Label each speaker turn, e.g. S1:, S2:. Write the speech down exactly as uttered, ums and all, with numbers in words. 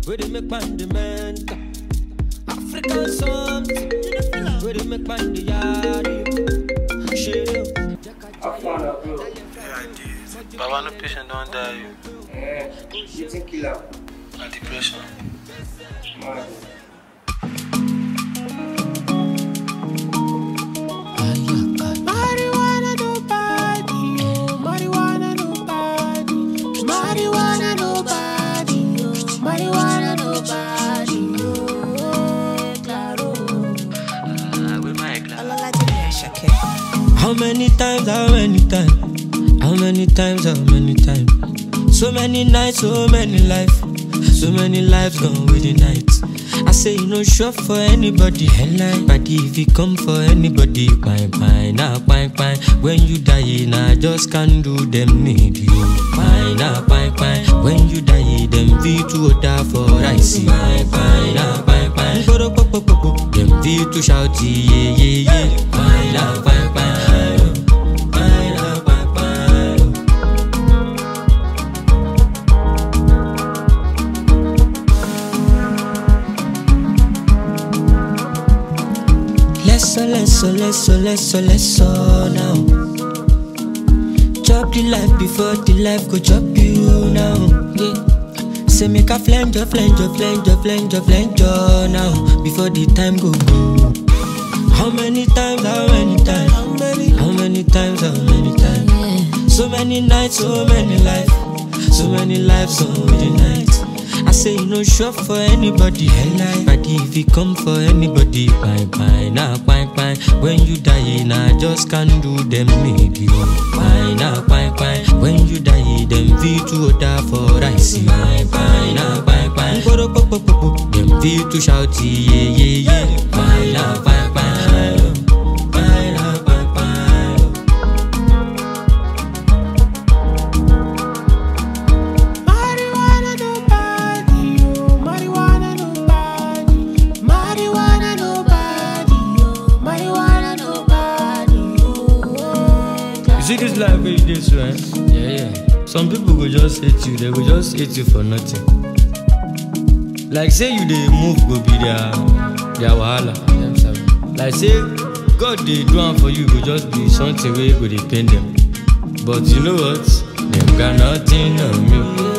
S1: where they make man the mental. African something, where they make man the yard. Shit.
S2: I found out, bro.
S3: Yeah, I did. Baba, no patient don't die.
S2: Eh, you think kill her?
S3: And depression.
S2: Man.
S1: Marijuana nobody, marijuana nobody, marijuana nobody, marijuana nobody. Claro.
S3: Ah, with my class.
S1: How many times, how many times, how many times, how many times? So many nights, so many lives, so many lives gone with the night. I say you no sure for anybody, headline, but if you come for anybody, fine, fine, nah, fine, fine. When you die, nah, just can't do them need you. Fine, nah, fine, fine. When you die, them V to order for rice. Fine, fine, nah, fine, fine. Them V to shout, yeah, yeah, yeah. Fine, nah, fine, fine. Fine, nah, fine, fine. Let's so, let's so, let's so, let's so, let's so now. Chop the life before the life go chop you now. Yeah. Say make a flange, flange, flange, flange, flange now. Before the time go go. How many times, how many times, how many, how many times, how many times? So many nights, so many lives, so many lives gone with the night. I say you no sure for anybody, headline, but if you come for anybody, fine, fine, nah, fine, fine. When you die, nah, just can't do them need you. Fine, nah, fine, fine. When you die, them V to order for rice. Fine, fine, nah, fine, fine. Them V to shout, yeah, yeah, yeah. Fine, nah, fine, fine. Fine, nah, fine, fine. Marijuana nobody, oh, marijuana nobody, marijuana nobody, oh, marijuana nobody, oh. You see this life where you this right? Yeah, yeah. Some people go just hate you, they go just hate you for nothing. Like say you dey move go be their their wahala themselves. Like say God dey do am for you go just be something wey go dey pain them. But you know what? Them got nothing on me.